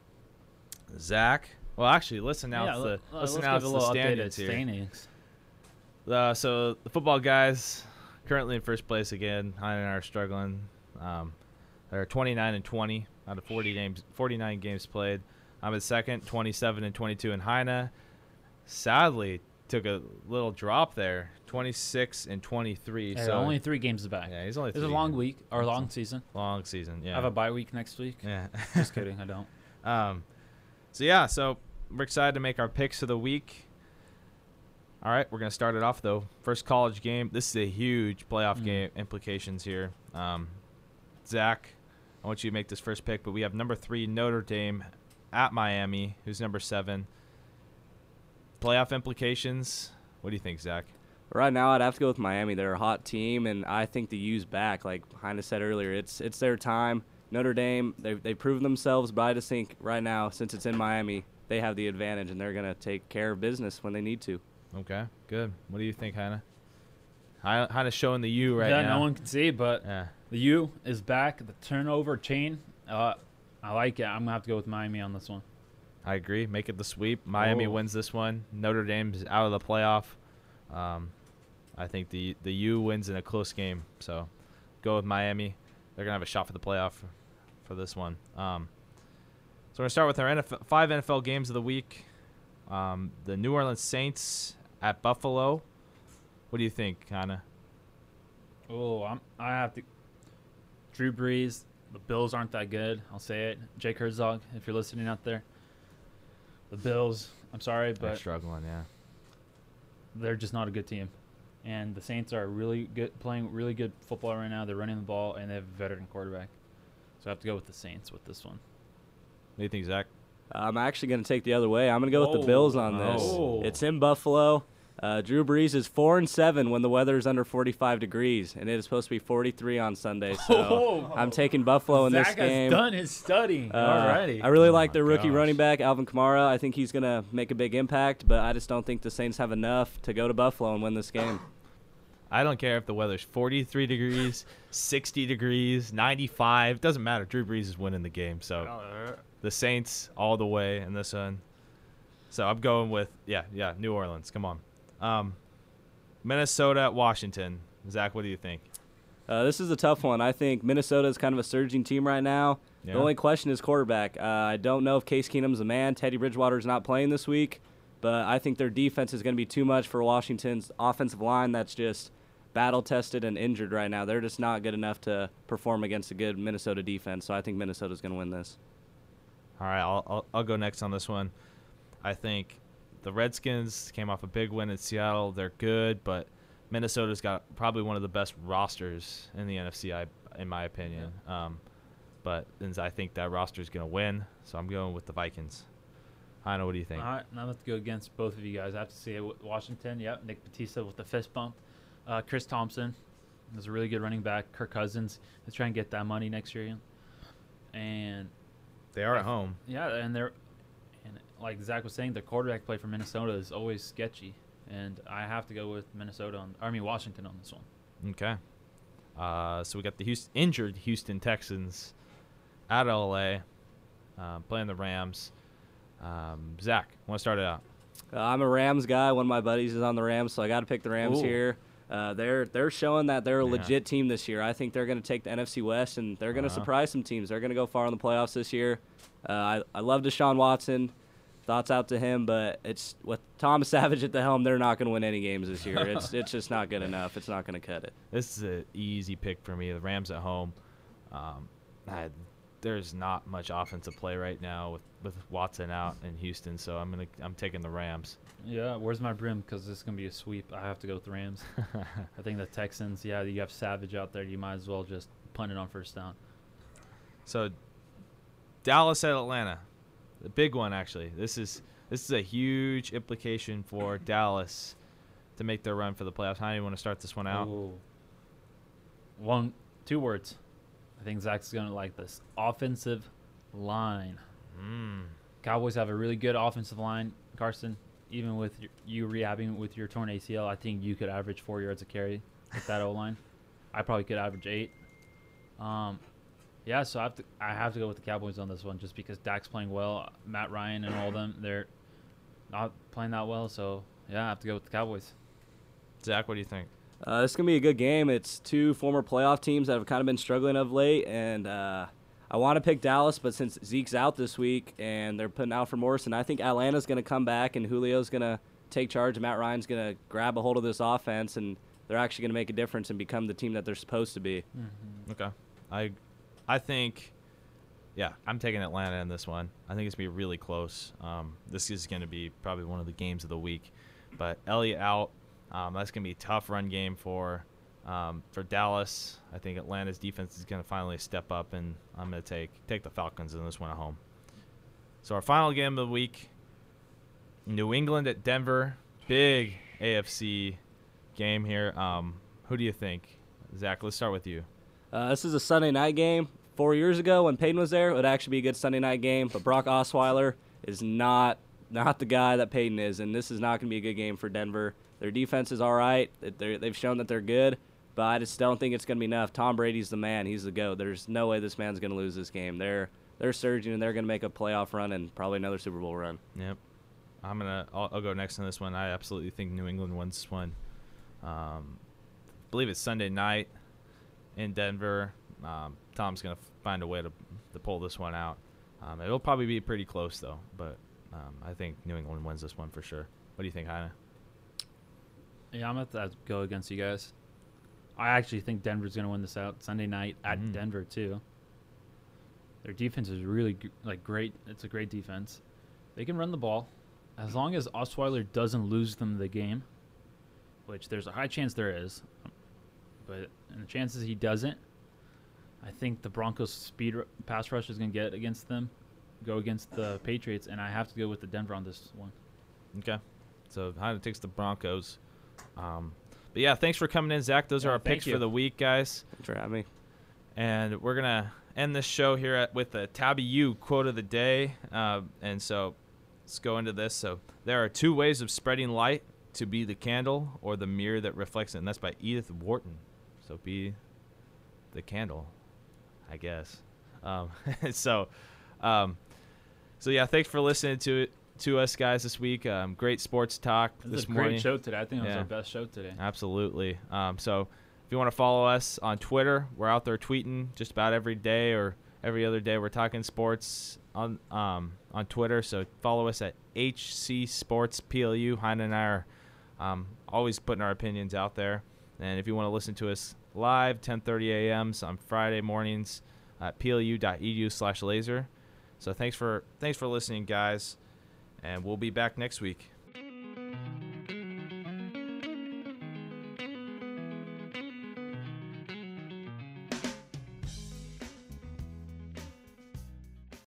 Zach, well, actually, let's announce yeah, the let- let's let's announce give a the little standings updated here. standings. Uh, so the football guys currently in first place again. Heine and I are struggling. Um, they're twenty-nine and twenty out of forty games, forty-nine games played. I'm at second, twenty-seven and twenty-two. And Heine, sadly, took a little drop there, twenty-six and twenty-three. Yeah, so only three games back. yeah, he's only. It's a three long games. week or long season. Long season. Yeah. I have a bye week next week. yeah. Just kidding, I don't. Um, so yeah, so we're excited to make our picks of the week. All right, we're gonna start it off though. First college game. This is a huge playoff Mhm. game implications here. Um, Zach, I want you to make this first pick, but we have number three Notre Dame at Miami, who's number seven. Playoff implications. What do you think, Zach? Right now, I'd have to go with Miami. They're a hot team, and I think the U's back. Like Heine said earlier, it's it's their time. Notre Dame, they've, they've proven themselves, but I just think right now, since it's in Miami, they have the advantage, and they're going to take care of business when they need to. Okay, good. What do you think, Heine? Heine Heine's showing the U right yeah, now. no one can see, but Yeah. the U is back. The turnover chain. Uh, I like it. I'm gonna have to go with Miami on this one. I agree. Make it the sweep. Miami Oh. wins this one. Notre Dame's out of the playoff. Um, I think the the U wins in a close game. So go with Miami. They're gonna have a shot for the playoff for, for this one. Um, so we're gonna start with our N F L, five N F L games of the week. Um, the New Orleans Saints at Buffalo. What do you think, Hannah? Oh, I'm. I have to. Drew Brees. The Bills aren't that good. I'll say it. Jake Herzog, if you're listening out there. The Bills. I'm sorry, They're but struggling. Yeah. they're just not a good team. And the Saints are really good, playing really good football right now. They're running the ball, and they have a veteran quarterback. So I have to go with the Saints with this one. What do you think, Zach? I'm actually going to take the other way. I'm going to go with Oh. the Bills on this. Oh. It's in Buffalo. Uh, Drew Brees is four and seven when the weather is under forty-five degrees, and it is supposed to be forty-three on Sunday. So Oh. I'm taking Buffalo in this Zach game. has done his studying. Uh, Alrighty. I really Oh like my their rookie gosh. running back, Alvin Kamara. I think he's going to make a big impact, but I just don't think the Saints have enough to go to Buffalo and win this game. I don't care if the weather's forty-three degrees, sixty degrees, ninety-five. Doesn't matter. Drew Brees is winning the game. So the Saints all the way in this one. So I'm going with, yeah, yeah, New Orleans. Come on. Um, Minnesota at Washington. Zach, what do you think? Uh, this is a tough one. I think Minnesota is kind of a surging team right now. Yeah. The only question is quarterback. Uh, I don't know if Case Keenum's a man. Teddy Bridgewater is not playing this week, but I think their defense is going to be too much for Washington's offensive line that's just battle-tested and injured right now. They're just not good enough to perform against a good Minnesota defense, so I think Minnesota's going to win this. All right, I'll, I'll I'll go next on this one. I think the Redskins came off a big win in Seattle. They're good, but Minnesota's got probably one of the best rosters in the N F C, I, in my opinion. Um, but and I think that roster is going to win, so I'm going with the Vikings. Hannah, what do you think? All right, now let's go against both of you guys. I have to say it with Washington. Yep, Nick Batista with the fist bump. Uh, Chris Thompson is a really good running back. Kirk Cousins is trying to get that money next year. And They are at home. yeah, and they're and like Zach was saying, the quarterback play for Minnesota is always sketchy, and I have to go with Minnesota on. I mean Washington on this one. Okay. Uh, so we got the Houston, injured Houston Texans at L A, uh, playing the Rams. Um, Zach, want to start it out? Uh, I'm a Rams guy. One of my buddies is on the Rams, so I got to pick the Rams Ooh. here. Uh, they're they're showing that they're a Yeah. legit team this year. I think they're going to take the N F C West, and they're going to Uh-huh. surprise some teams. They're going to go far in the playoffs this year. Uh, I I love Deshaun Watson. Thoughts out to him, but it's with Thomas Savage at the helm, they're not going to win any games this year. It's it's just not good enough. It's not going to cut it. This is an easy pick for me. The Rams at home. Um, I, there's not much offensive play right now with, with Watson out in Houston, so I'm gonna I'm taking the Rams. Yeah, where's my brim? Because this is going to be a sweep. I have to go with the Rams. I think the Texans, yeah, you have Savage out there. You might as well just punt it on first down. So Dallas at Atlanta, the big one actually. This is this is a huge implication for Dallas to make their run for the playoffs. How do you want to start this one out? Ooh. One, two words. I think Zach's going to like this. Offensive line. Mm. Cowboys have a really good offensive line, Carson. Even with your, you rehabbing with your torn A C L, I think you could average four yards a carry with that O line. I probably could average eight. Um, yeah, so I have to I have to go with the Cowboys on this one just because Dak's playing well. Matt Ryan and all them, they're not playing that well. So yeah, I have to go with the Cowboys. Zach, what do you think? Uh, this is going to be a good game. It's two former playoff teams that have kind of been struggling of late, and uh, I want to pick Dallas, but since Zeke's out this week and they're putting Alfred Morrison, I think Atlanta's going to come back and Julio's going to take charge and Matt Ryan's going to grab a hold of this offense, and they're actually going to make a difference and become the team that they're supposed to be. Okay. I I think, yeah, I'm taking Atlanta in this one. I think it's going to be really close. Um, this is going to be probably one of the games of the week. But Elliott out. Um, that's going to be a tough run game for um, for Dallas. I think Atlanta's defense is going to finally step up, and I'm going to take take the Falcons in this one at home. So our final game of the week, New England at Denver. Big A F C game here. Um, who do you think? Zach, let's start with you. Uh, this is a Sunday night game. Four years ago when Peyton was there, it would actually be a good Sunday night game, but Brock Osweiler is not not the guy that Peyton is, and this is not going to be a good game for Denver. Their defense is all right. They're, they've shown that they're good, but I just don't think it's going to be enough. Tom Brady's the man. He's the GOAT. There's no way this man's going to lose this game. They're they're surging, and they're going to make a playoff run and probably another Super Bowl run. Yep. I'm gonna. I'll, I'll go next on this one. I absolutely think New England wins this one. Um, I believe it's Sunday night in Denver. Um, Tom's gonna find a way to to pull this one out. Um, it'll probably be pretty close though, but um, I think New England wins this one for sure. What do you think, Heine? Yeah, I'm going to have to go against you guys. I actually think Denver's going to win this out Sunday night at Mm. Denver, too. Their defense is really, g- like, great. It's a great defense. They can run the ball. As long as Osweiler doesn't lose them the game, which there's a high chance there is, but in the chances he doesn't, I think the Broncos' speed r- pass rush is going to get against them, go against the Patriots, and I have to go with the Denver on this one. Okay. So Heine takes the Broncos. Um, but yeah, thanks for coming in, Zach. Those Yeah, are our thank picks you. for the week, guys. Thanks for having me. And we're going to end this show here at, with the Tabby U quote of the day. Uh, and so let's go into this. So there are two ways of spreading light: to be the candle or the mirror that reflects it. And that's by Edith Wharton. So be the candle, I guess. Um, so, um, so yeah, thanks for listening to it. To us guys this week. Um, great sports talk This, this is a morning. great show today. I think it was Yeah. our best show today. Absolutely. Um, so if you want to follow us on Twitter, we're out there tweeting just about every day or every other day. We're talking sports on um, on Twitter. So follow us at H C Sports P L U. Heine and I are um, always putting our opinions out there. And if you want to listen to us live, ten thirty a.m. on Friday mornings at P L U dot E D U slash laser. So thanks for thanks for listening, guys. And we'll be back next week.